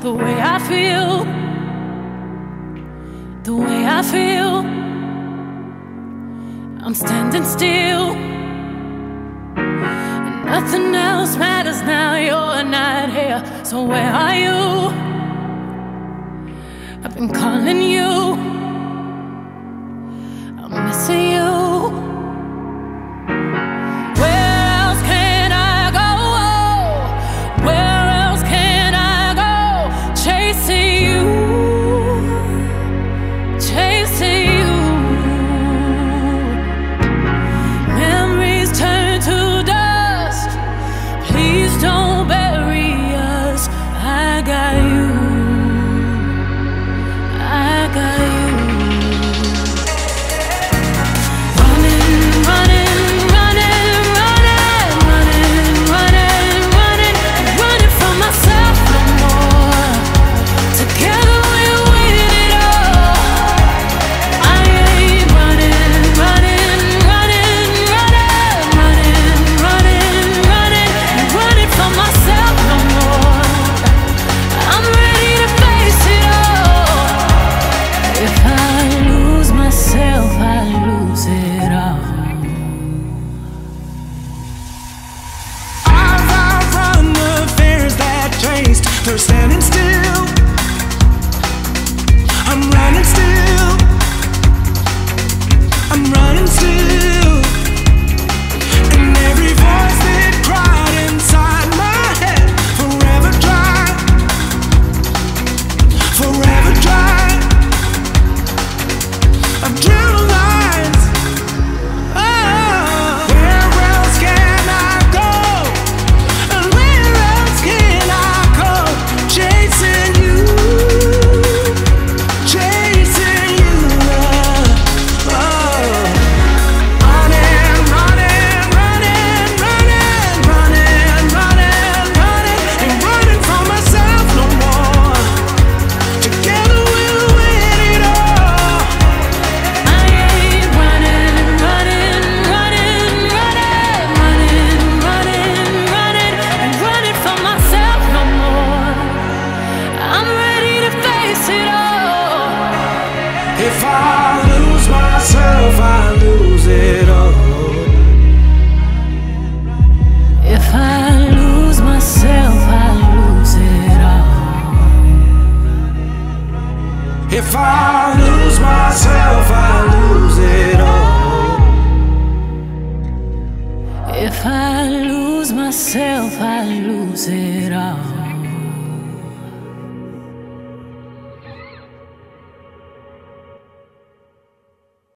the way I feel, the way I feel. I'm standing still, and nothing else matters now. You're not here, so where are you? I've been calling you, I'm missing you. They're standing still, I'm running still, I'm running still. And every voice that cried inside my head, forever dry, forever dry. I've drew lines, oh, where else can I go? And where else can I go? Chasing you, oh. Running, running, running, running, running, running, running. Ain't running from myself no more. Together we'll win it all. I ain't running, running, running, running, running, running, running. Ain't running from myself no more. I'm ready to face it all. If I lose myself, I lose it all. If I lose myself, I lose it all. If I lose myself, I lose it all. If I lose myself, I lose it all.